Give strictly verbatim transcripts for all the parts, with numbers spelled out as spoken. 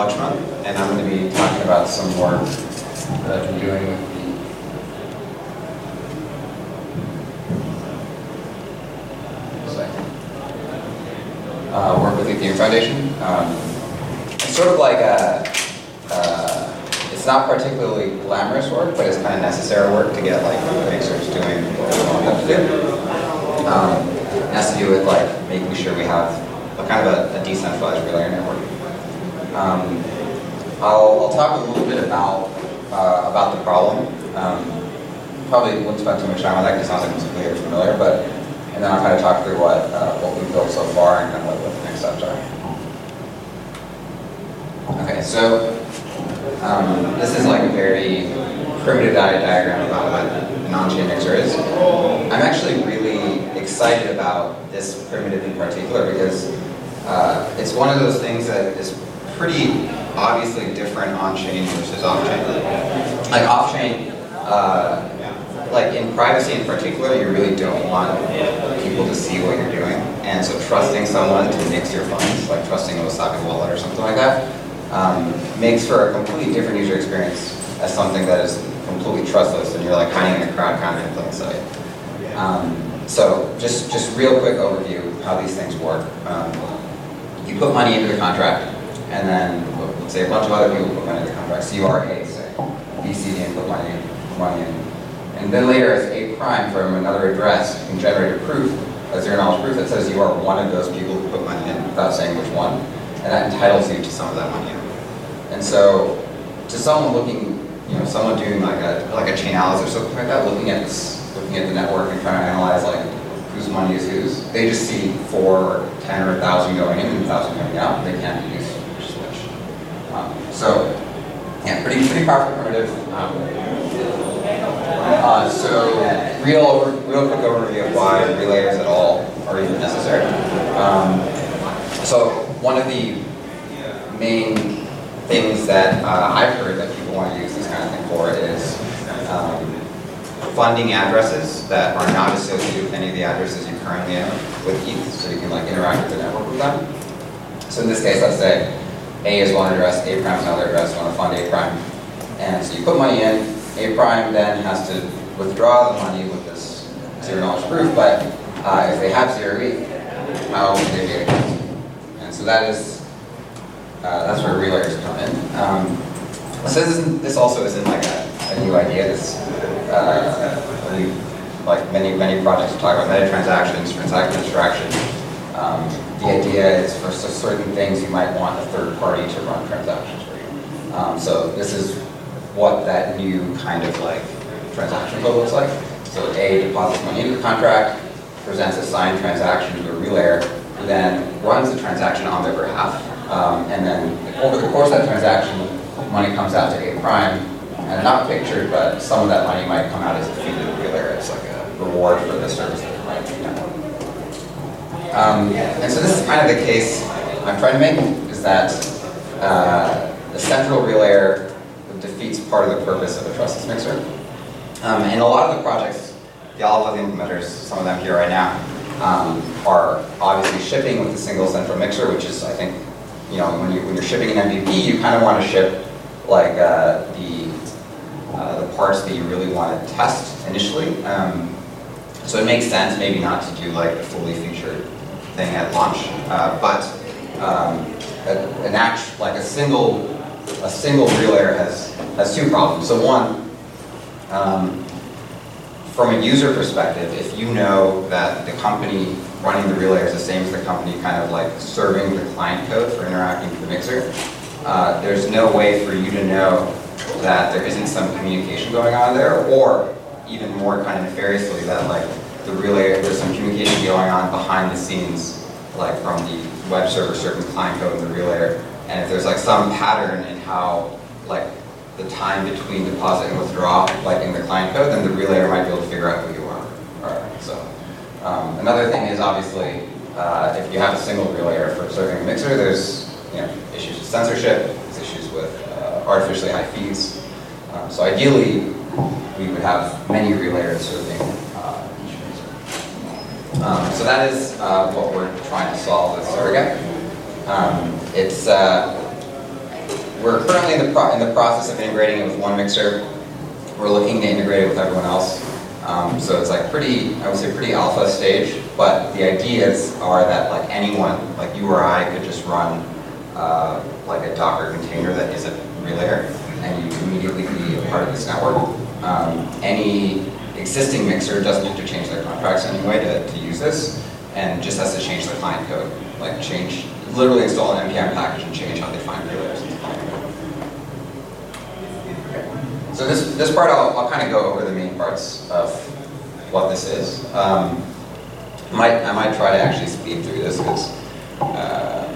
Lachman, and I'm going to be talking about some work that I've been doing with the uh, work with the Ethereum Foundation. Um, it's sort of like a, uh, it's not particularly glamorous work, but it's kind of necessary work to get like mixers doing what we want them to do. Um, it has to do with like making sure we have a kind of a, a decentralized relay network. Um, I'll, I'll talk a little bit about uh, about the problem. Um, probably wouldn't spend too much time on that because it sounds like it's completely familiar, but and then I'll kind of talk through what uh, what we've built so far and kind of what, what the next steps are. Okay, so um, this is like a very primitive data diagram about what an on-chain mixer is. I'm actually really excited about this primitive in particular because uh, it's one of those things that is pretty obviously different on-chain versus off-chain. Like off-chain, uh, like in privacy in particular, you really don't want people to see what you're doing. And so trusting someone to mix your funds, like trusting a Wasabi wallet or something like that, um, makes for a completely different user experience as something that is completely trustless and you're like hiding in a crowd kind of in plain sight. Um, so just, just real quick overview of how these things work. Um, you put money into the contract, and then let's say a bunch of other people put money in the contract. C U R A, say, B C D, and put money, put money in. And then later, as A prime from another address, you can generate a proof, a zero knowledge proof that says you are one of those people who put money in without saying which one, and that entitles you to some of that money. And so, to someone looking, you know, someone doing like a like a chain analysis or something like that, looking at this, looking at the network and trying to analyze like whose money is whose, they just see four or ten or a thousand going in and a thousand coming out. They can't deduce which is which. Um, so, yeah, pretty pretty powerful primitive. Um, uh, so, real over, real quick overview of why relayers at all are even necessary. Um, so, one of the main things that uh, I've heard that people want to use this kind of thing for is um, funding addresses that are not associated with any of the addresses you currently own with E T H, so you can like interact with the network with them. So in this case, let's say A is one address, A prime is another address, you want to fund A prime. And so you put money in, A prime then has to withdraw the money with this zero knowledge proof, but uh, if they have zero E T H, how would they get it? And so that is, uh, that's where relayers come in. Um, so this, isn't, this also isn't like a, a new idea. This, uh, we, like many, many projects we talk about meta transactions, transaction abstraction. Um, the idea is for certain things you might want a third party to run transactions for you. Um, so this is what that new kind of like transaction code looks like. So A deposits money into the contract, presents a signed transaction to a relayer, who then runs the transaction on their behalf. Um, and then over the course of that transaction, money comes out to A prime, and not pictured, but some of that money might come out as a fee to the relayer. It's like a reward for the service that they're providing to the network. Um, and so this is kind of the case I'm trying to make, is that uh, the central relayer defeats part of the purpose of a trustless mixer. Um, and a lot of the projects, the all of the implementers, some of them here right now, um, are obviously shipping with a single central mixer, which is, I think, you know, when, you, when you're shipping an M V P, you kind of want to ship like uh, the uh, the parts that you really want to test initially. Um, so it makes sense maybe not to do like a fully featured thing at launch, uh, but um, a, an act, like a single a single relayer has has two problems. So one, um, from a user perspective, if you know that the company running the relayer is the same as the company kind of like serving the client code for interacting with the mixer, uh, there's no way for you to know that there isn't some communication going on there, or even more kind of nefariously that like the relayer, there's some communication going on behind the scenes, like from the web server serving client code in the relayer, and if there's like some pattern in how like the time between deposit and withdraw, like in the client code, then the relayer might be able to figure out who you are. All right, so um, another thing is obviously uh, if you have a single relayer for serving a mixer, there's you know issues with censorship, there's issues with uh, artificially high fees. Um, so ideally, we would have many relayers serving uh, each mixer. Um, so that is uh, what we're trying to solve with Surrogate. Um, it's uh, we're currently in the, pro in the process of integrating it with one mixer. We're looking to integrate it with everyone else. Um, so it's like pretty, I would say pretty alpha stage, but the ideas are that like anyone, like you or I, could just run uh, like a Docker container that is a relayer, and you immediately be a part of this network. Um, any existing mixer doesn't have to change their contracts anyway to, to use this, and just has to change the client code. Like change, literally install an N P M package and change how they find relayers in the client code. So this, this part, I'll, I'll kind of go over the main parts of what this is. Um, might, I might try to actually speed through this because, uh,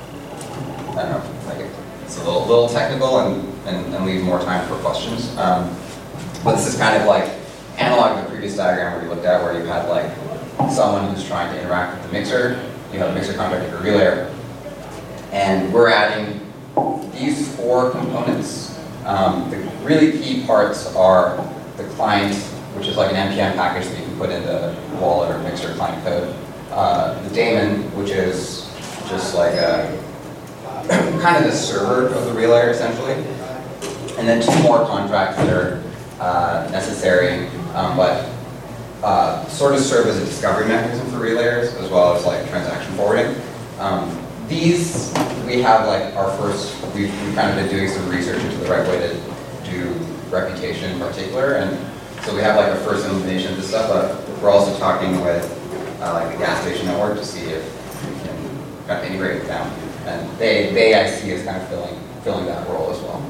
I don't know, like it's a little, little technical and, and, and leave more time for questions. Um, but this is kind of like analog to the previous diagram where you looked at, where you had like someone who's trying to interact with the mixer. You have a mixer contract with a relayer. And we're adding these four components. Um, the really key parts are the client, which is like an N P M package that you can put into wallet or mixer client code. Uh, the daemon, which is just like a kind of the server of the relayer, essentially. And then two more contracts that are uh, necessary, um, but uh, sort of serve as a discovery mechanism for relayers, as well as like transaction forwarding. Um, These, we have like our first, we've, we've kind of been doing some research into the right way to do reputation in particular, and so we have like a first implementation of this stuff, but we're also talking with uh, like the gas station network to see if we can kind of integrate with them, and they, they I see as kind of filling, filling that role as well.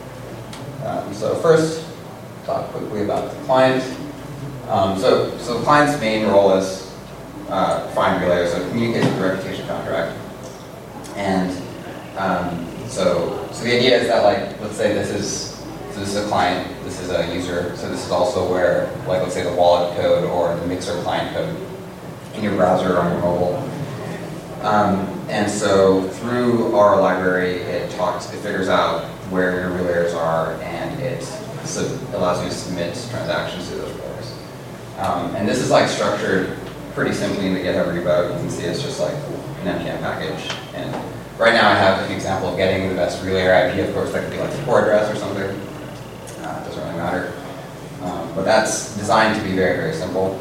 Um, so first, talk quickly about the client. Um, so, so the client's main role is uh, find relayers, so communicate with the reputation contract. And um, so, so the idea is that, like, let's say this is, so this is a client, this is a user, so this is also where, like, let's say the wallet code or the mixer client code in your browser or on your mobile. Um, and so through our library, it talks, it figures out where your relayers are, and it so allows you to submit transactions to those relayers. Um, and this is like structured pretty simply in the GitHub repo. You can see it's just like an N P M package. And right now I have an example of getting the best relayer I P. Of course, that could be like the core address or something. Uh, it doesn't really matter. Um, but that's designed to be very, very simple.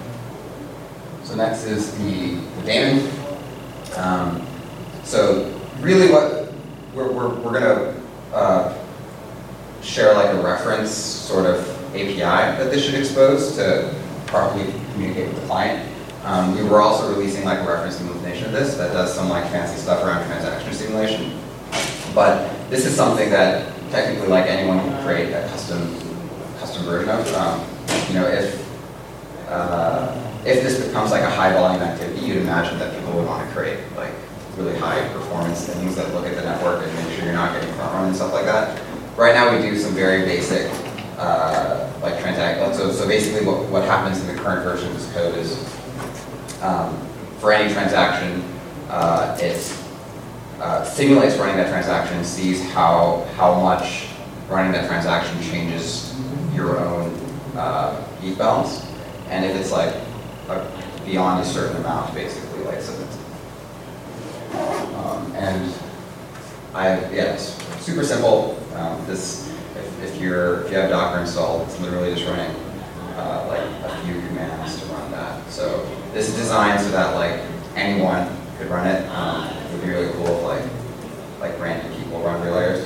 So next is the, the daemon. Um, so really what we're, we're, we're going to uh, share like a reference sort of A P I that this should expose to properly communicate with the client. Um, we were also releasing like a reference implementation of this that does some like fancy stuff around transaction simulation. But this is something that technically like anyone can create a custom custom version of. Um, you know, if uh, if this becomes like a high volume activity, you'd imagine that people would want to create like really high performance things that look at the network and make sure you're not getting front run and stuff like that. Right now we do some very basic uh, like transact. So so basically what what happens in the current version of this code is, Um, for any transaction, uh, it uh, simulates running that transaction, sees how how much running that transaction changes your own uh, heat balance, and if it's like a, beyond a certain amount, basically like submits. Um, and I yeah, it's super simple. Um, this if, if you're if you have Docker installed, it's literally just running uh, like a few commands to run that. So this is designed so that like anyone could run it. Um, it would be really cool if like like random people run relayers.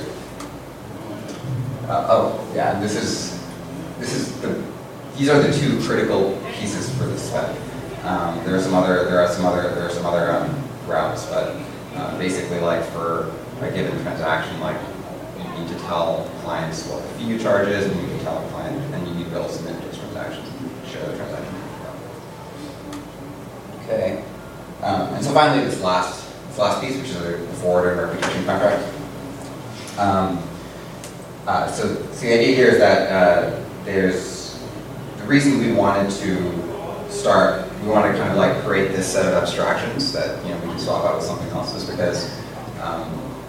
Uh, oh yeah, this is this is the these are the two critical pieces for this spec. Um, there are some other there are some other there are some other um, routes, but uh, basically like for a given transaction, like you need to tell clients what the fee charge is, and you can tell a client, and you need to be able to submit those transactions, share the transaction. Okay, um, and so finally this last this last piece, which is the forwarder reputation contract. Um, uh, so, so the idea here is that uh, there's the reason we wanted to start. We want to kind of like create this set of abstractions that you know we can swap out with something else, is because um,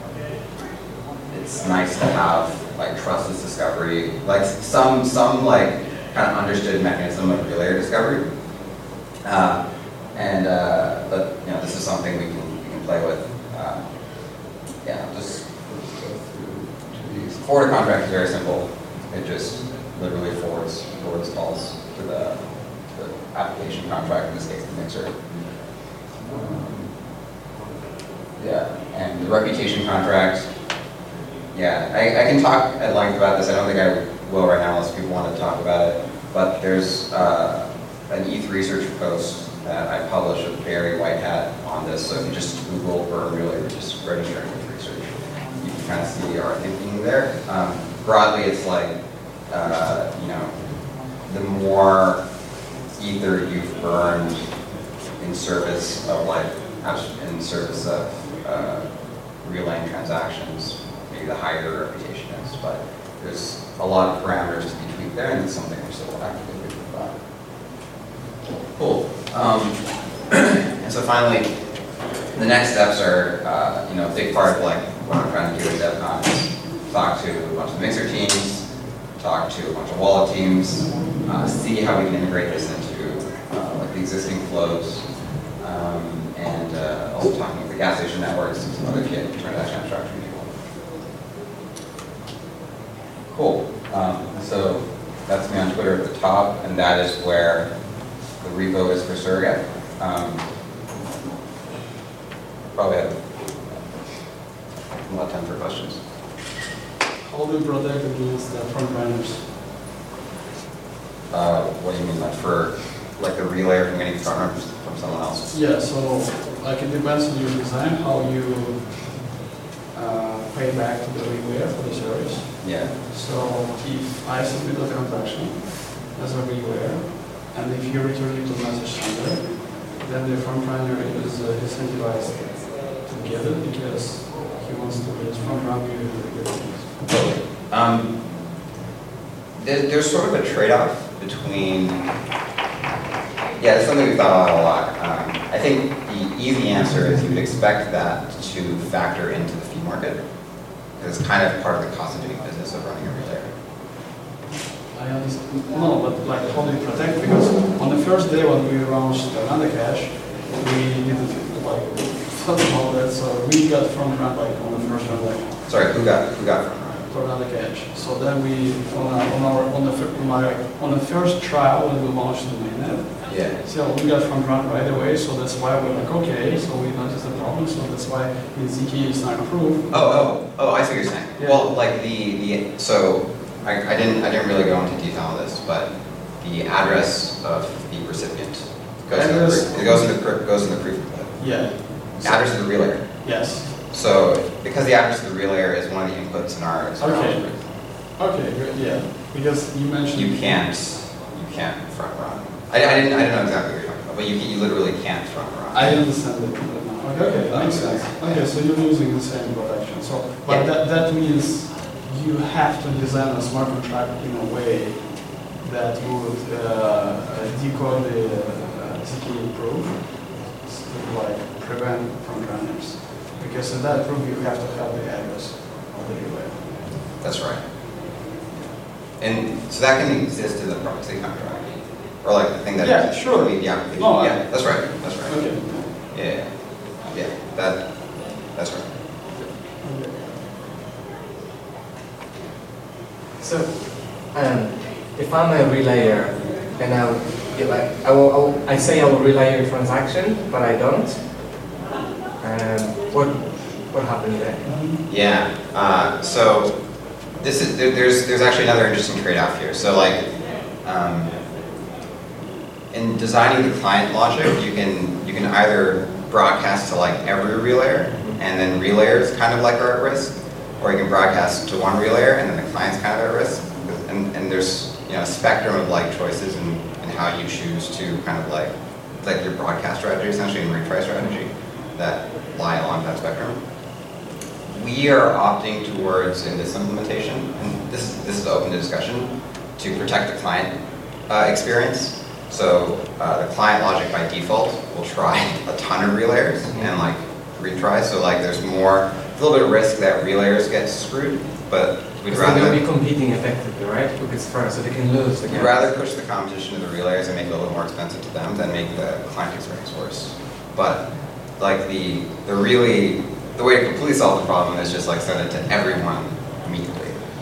it's nice to have like trustless discovery, like some some like kind of understood mechanism of relayer discovery. Uh, And uh, but you know, this is something we can we can play with. Uh, yeah, just go through. forward contract is very simple. It just literally forwards forwards calls to the, to the application contract, in this case the mixer. Um, yeah, and the reputation contract, yeah, I, I can talk at length about this. I don't think I will right now unless people want to talk about it. But there's uh, an E T H research post that I published with Barry Whitehat on this. So if you just Google burn relay, just registering with research, you can kind of see our thinking there. Um, broadly, it's like, uh, you know, the more ether you've burned in service of like, in service of uh, relaying transactions, maybe the higher your reputation is. But there's a lot of parameters to be tweaked there, and it's something we're still actively thinking about. Cool. Um, and so finally, the next steps are, uh, you know, a big part of like what I'm trying to do at DevCon is talk to a bunch of mixer teams, talk to a bunch of wallet teams, uh, see how we can integrate this into uh, like the existing flows, um, and uh, also talking with the gas station networks and some other kit transaction abstraction people. Cool. Um, so that's me on Twitter at the top, and that is where the repo is for Surrogate. Um, probably have a lot of time for questions. How do you protect against the front runners? Uh, what do you mean, like for like the relayer from getting front runners from someone else? Yeah, so like it depends on your design, how you uh, pay back to the relayer for the service. Yeah. So if I submit a transaction as a relayer, and if you return it to message sender, then the front runner is uh, incentivized to get it because he wants to just front run you the things. Totally. Um, there, there's sort of a trade-off between, yeah, it's something we've thought about a lot. Um, I think the easy answer is you would expect that to factor into the fee market, because it's kind of part of the cost of doing business of running a relayer. I understand. No, but like how do you protect? Because on the first day when we launched another cache, we didn't like thought about that, so we got front run like on the first transaction. Sorry, who got who got front run? For another cache. So then we on our on our on the on, my, on the first trial when we launched the mainnet. Yeah. So we got front run right away. So that's why we're like okay. So we noticed the problem. So that's why in Ziki it's not approved. Oh oh oh! I see what you're saying. Yeah. Well, like the the so. I, I didn't. I didn't really go into detail on this, but the address of the recipient goes Address- in the, it goes in the pr- goes in the proof booklet. Yeah. The address of the relayer. Yes. So because the address of the relayer is one of the inputs in our. in our Okay. algorithm, Okay. Good. Yeah. Because you mentioned. You can't. You can't front run. I, I didn't. I didn't know exactly what you're talking about, but you you literally can't front run. I understand it now. Okay. Okay. Makes sense. Okay. So you're using the same protection. So, but Yeah. that that means you have to design a smart contract in a way that would uh, decode the uh, Ziki proof to like prevent front runners. Because in that proof you have to have the address of the relay. That's right. And so that can exist in the proxy contract, or like the thing that Yeah, exists sure. between the application. No, I- yeah, that's right. That's right. Okay. Yeah. Yeah. That. That's right. Okay. So, um, if I'm a relayer, then I'll get like I will, I will I say I will relay a transaction, but I don't. Um, what what happened there? Yeah. Uh, so this is there, there's there's actually another interesting trade-off here. So like um, in designing the client logic, you can you can either broadcast to like every relayer, and then relayers kind of like are at risk, or you can broadcast to one relayer and then the client's kind of at risk. And, and there's you know a spectrum of like choices and, and how you choose to kind of like like your broadcast strategy essentially and retry strategy that lie along that spectrum. We are opting towards in this implementation, and this this is open to discussion, to protect the client uh, experience. So uh, the client logic by default will try a ton of relayers and like retry. So like there's more, a little bit of risk that relayers get screwed, but we'd Because rather they'll be competing effectively, right? Who gets first, so they can lose. we'd again. rather push the competition to the relayers and make it a little more expensive to them than make the client experience worse. But like the the really the way to completely solve the problem is just like send it to everyone immediately.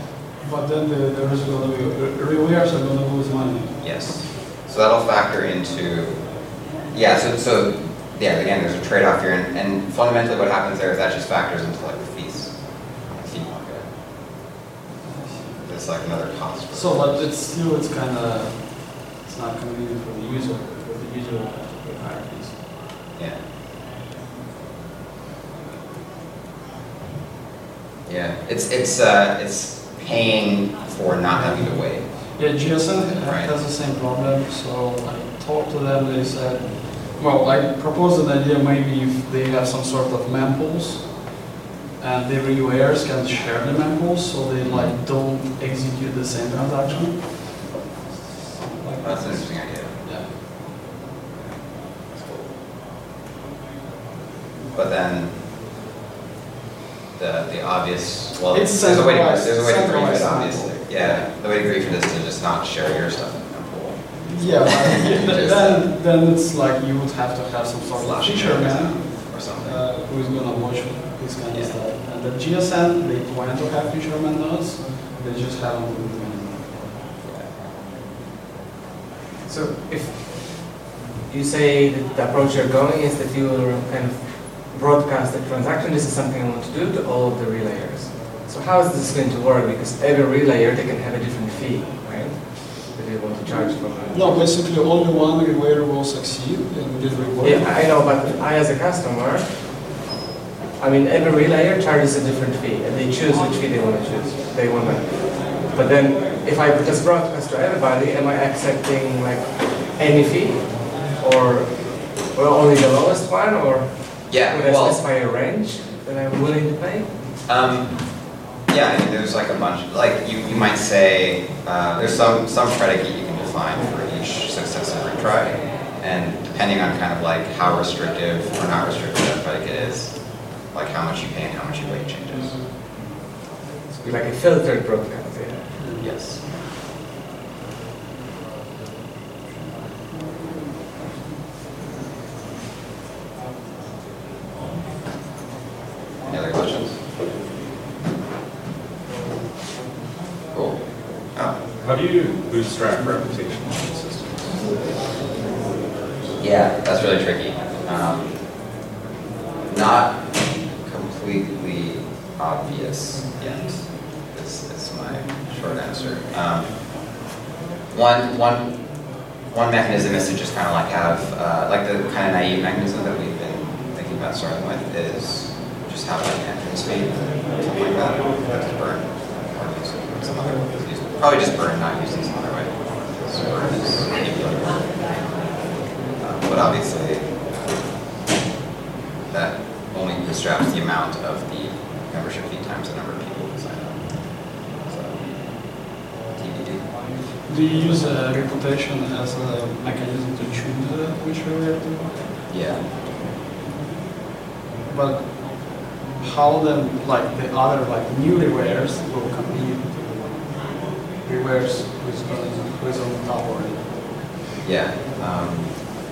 But then the, there's going to be, relayers are going to lose money. Yes. So that'll factor into, yeah, so, so yeah, again, there's a trade-off here, and, and fundamentally what happens there is that just factors into like the fees, fee market. It's like another cost. For So, but it's still, it's kind of, it's not convenient for the user, for the user to pay higher fees. Yeah. Yeah, it's, it's, uh, it's paying for not having to wait. Yeah, G S N Right. has the same problem, so I talked to them, they said, well, I proposed an idea maybe if they have some sort of mempools, and the relayers can share the mempools, so they like don't execute the same transaction. Something like That's that. an interesting idea. Yeah. That's cool. But then, the, the obvious, well, It's there's a way to, centralized- there's a way to grieve it, centralized obviously. Yeah, the way to grieve it is to just not share your stuff in the pool. Yeah, but Just- then, then it's like you would have to have some sort of Flash fisherman or something. uh, who is going to watch this kind Yeah. of stuff. And the G S N, they plan to have fisherman nodes, they just haven't been doing it. So if you say that the approach you're going is that you will kind of broadcast the transaction, this is something I want to do to all of the relayers. So how is this going to work? Because every relayer, they can have a different fee, right? That they want to charge from. No, basically only one relayer will succeed in this reward. Yeah, I know, but I as a customer, I mean, every relayer charges a different fee, and they choose which fee they want to choose. They want to. But then, if I just broadcast to everybody, am I accepting like any fee, or well, only the lowest one, or Yeah, would I well, specify a range that I'm willing to pay? um, yeah, I mean, there's like a bunch, like you, you might say, uh, there's some, some predicate you can define for each successive retry, and depending on kind of like how restrictive or not restrictive that predicate is, like how much you pay and how much your weight changes. It's be like a filtered broadcast. Yeah. Yes. Any other questions? Cool. Oh. How do you bootstrap reputation systems? Yeah, that's really tricky. Um, not completely obvious yet, is, is my short answer. Um, one, one, one mechanism is to just kind of like have, uh, like the kind of naive mechanism that we've been thinking about starting with is just have like an entrance fee, something like that, that's burn, or use some other, use, probably just burn, not using some other way. So burn is equal. Um, but obviously, that only bootstraps the amount of the membership fee times the number of people who sign up. So, T B D. Do you use a reputation as a mechanism to choose uh, which relayer to buy? Yeah. But how then, like the other, like new relayers will compete with relayers who's going, who's on the top already? Yeah. Um,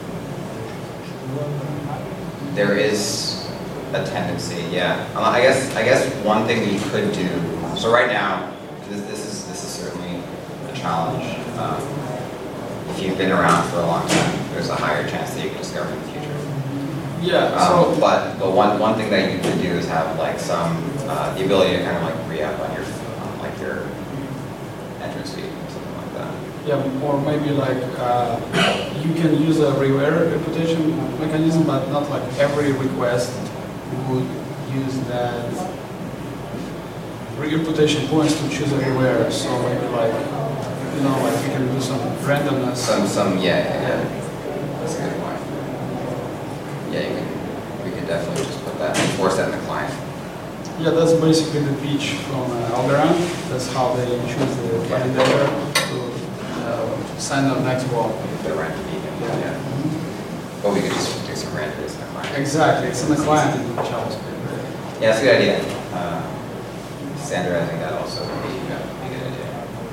there is a tendency, yeah. Um, I guess I guess one thing that you could do. So right now, this, this is this is certainly a challenge. Um, if you've been around for a long time, there's a higher chance that you can discover in the future. Yeah. Um, So, but but one one thing that you could do is have like some uh, the ability to kind of like re-up on your on like your entrance fee or something like that. yeah, or maybe like uh, you can use a reware reputation mechanism, but not like every request would use that reputation points to choose a reware. So maybe like, you know, like you can do some randomness. Some some yeah yeah. yeah. That's a good point. Yeah, you can we can definitely just put that enforce that in the client. Yeah, that's basically the pitch from uh, Algorand. That's how they choose the validator to uh, sign up next wall. The random beacon. Yeah. Yeah. But we could just do some randomness in the client. Exactly, it's in the client in JavaScript. Yeah, that's a good idea. Uh, standardizing that also would be, uh, be a good idea.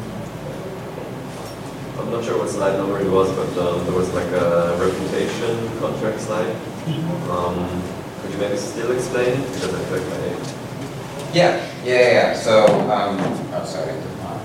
I'm not sure what slide number it was, but um, there was like a reputation contract slide. Um, could you maybe still explain it? Because I feel like I... Yeah, yeah, yeah, yeah. So, um, oh, sorry.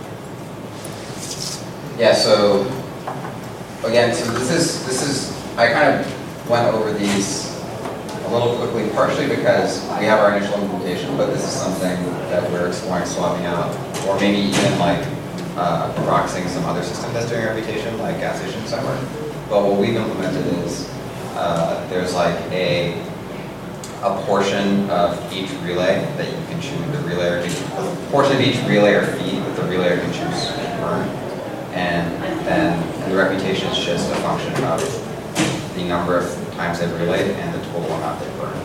Yeah, so again, so this is, this is, I kind of went over these a little quickly, partially because we have our initial implementation, but this is something that we're exploring swapping out, or maybe even like uh, proxying some other system that's doing reputation, like gas station somewhere. But what we've implemented is uh, there's like a a portion of each relay that you can choose, the relayer, a portion of each relayer feed that the relayer can choose to burn. And then the reputation is just a function of the number of times they've relayed and the total amount they burn.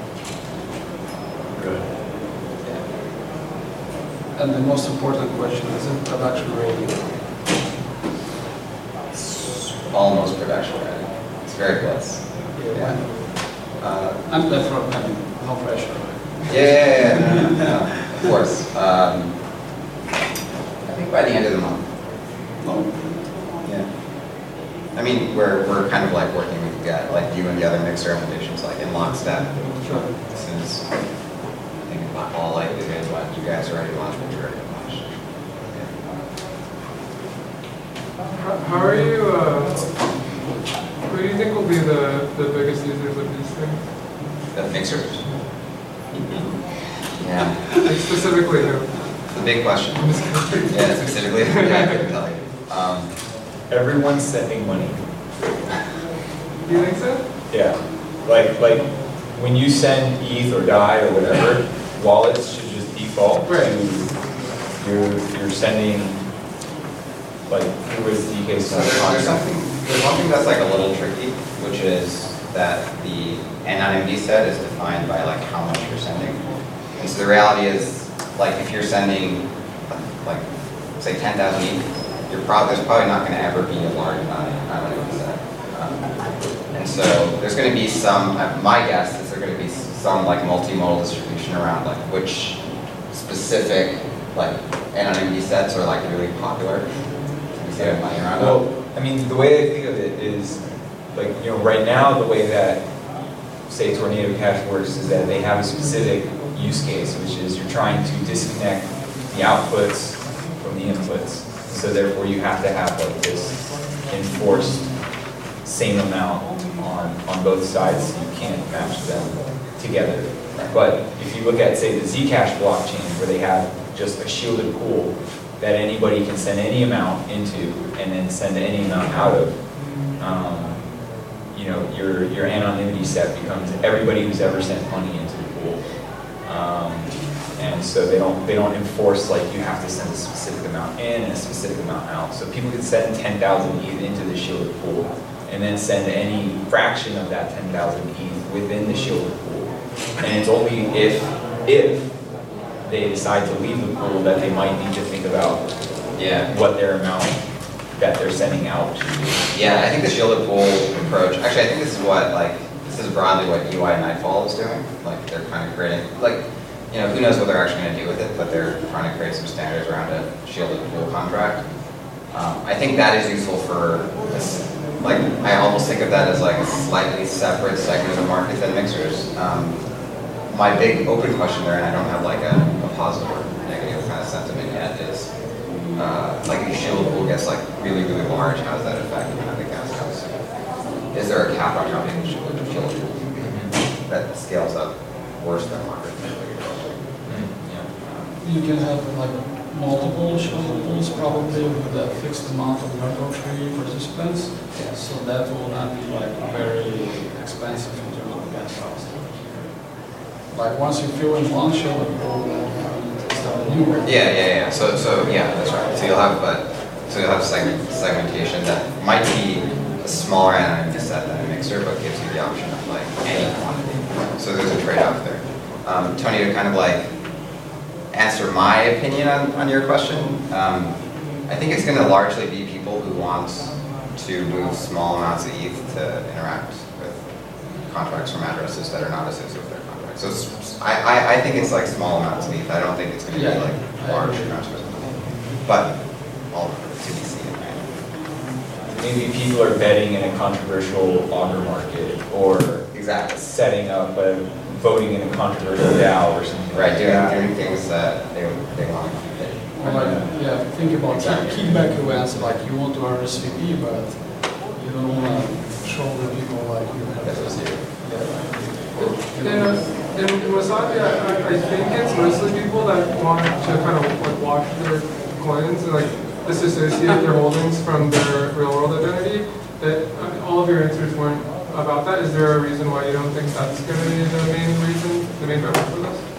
Good. Yeah. And the most important question, is it production ready? It's almost production ready. It's very close. Yeah. Uh, I'm left from having no pressure. Yeah, yeah, yeah, no, no, no, of course. Um, I think by the end of the month. No. Yeah. I mean, we're we're kind of like working with uh, like you and the other mixer implementations like in lockstep. Sure. As soon as I think about all likelihood when you guys are ready to launch, we're ready to launch. Yeah. How, how are you? Uh, who do you think will be the the biggest users of these things? The mixers. Yeah. Like specifically who? The big question. Yeah, specifically. Yeah, I couldn't tell you. Um, Everyone's sending money. Do you think so? Yeah. Like like when you send E T H or D A I or whatever, wallets should just default Right. to you're you're sending like who is D K So there's, there's something, there's one thing that's like a little tricky, which is that the anonymity set is defined by like how much you're sending. And so the reality is, like if you're sending, like say ten thousand E T H, you're probably there's probably not going to ever be a large amount of anonymity set. Um, and so there's going to be some. Uh, my guess is there's going to be some like multimodal distribution around like which specific like anonymity sets are like really popular. Yeah. Money around. Well, I mean, the way I think of it is, like, you know, right now, the way that, say, Tornado Cash works is that they have a specific use case, which is you're trying to disconnect the outputs from the inputs. So therefore, you have to have like this enforced same amount on, on both sides, so you can't match them together. But if you look at, say, the Zcash blockchain, where they have just a shielded pool that anybody can send any amount into and then send any amount out of, um, you know, your your anonymity set becomes everybody who's ever sent money into the pool. Um, and so they don't they don't enforce like you have to send a specific amount in and a specific amount out. So people can send ten thousand E T H into the shielded pool and then send any fraction of that ten thousand E T H within the shielded pool. And it's only if if they decide to leave the pool that they might need to think about Yeah. what their amount that they're sending out should be. Yeah, I think the shielded pool approach, actually I think this is what, like, this is broadly what U I Nightfall is doing. Like, they're kind of creating, like, you know, who knows what they're actually going to do with it, but they're trying to create some standards around a shielded pool contract. Um, I think that is useful for, this, like, I almost think of that as like a slightly separate segment of the market than mixers. Um, my big open question there, and I don't have like a, a positive or negative kind of sentiment yet, is Uh, like if the shielded pool gets like really, really large, how does that affect kind of the gas house? Is there a cap on how big the shielded shielded pool that scales up worse than market? Yeah. You can have like multiple shielded pools probably with a fixed amount of regulatory participants. Yeah. So that will not be like very expensive in terms of the gas cost. Like once you fill in one shielded pool, it's a new one. Yeah, yeah, yeah. So, so yeah, that's right. So you'll have, but so you'll have segment segmentation that might be a smaller anonymity set than a mixer, but gives you the option of like any quantity. So there's a trade-off there. Um, Tony, to kind of like answer my opinion on, on your question, um, I think it's going to largely be people who want to move small amounts of E T H to interact with contracts from addresses that are not associated with their contract. So it's, I, I, I think it's like small amounts of E T H. I don't think it's going to Yeah, be like I large agree. transfers. But all to be seen, right? Maybe people are betting in a controversial auger market, or Exactly. setting up a voting in a controversial DAO or something Right, like doing, that. doing things that they, they want to keep it Or like, yeah, think about kick- kickback events, like you want to R S V P, but you don't want to show the people like you have to see it. In, in Wasabi, I, I I think it's mostly people that want to kind of like wash their coins and like disassociate their holdings from their real world identity. That I mean, all of your answers weren't about that. Is there a reason why you don't think that's going to be the main reason, the main driver for this?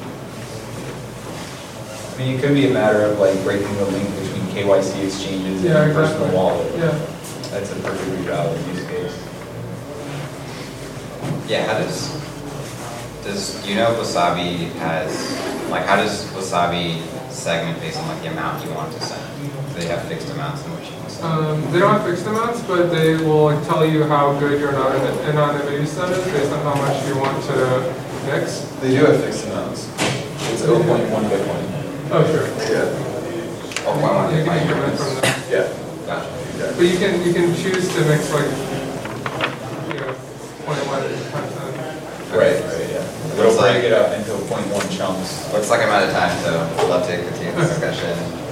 I mean, it could be a matter of like breaking the link between K Y C exchanges Yeah, and exactly. personal wallet. Yeah. That's a perfectly valid use case. Yeah, how does, does, do you know if Wasabi has, like, how does Wasabi segment based on like the amount you want to send? Do they have fixed amounts in which you can send? Um, they don't have fixed amounts, but they will like, tell you how good your anon- anonymity set is based on how much you want to mix. They do have fixed amounts. It's zero point one Bitcoin. Oh, sure. Yeah. Or one one You can Bitcoin increment units? from that. Yeah. Gotcha. But you can you can choose to mix like you know twenty-one times ten. Right, right, yeah. We'll Looks like- break it up into point one chunks. Looks like I'm out of time, so I'd love to continue this discussion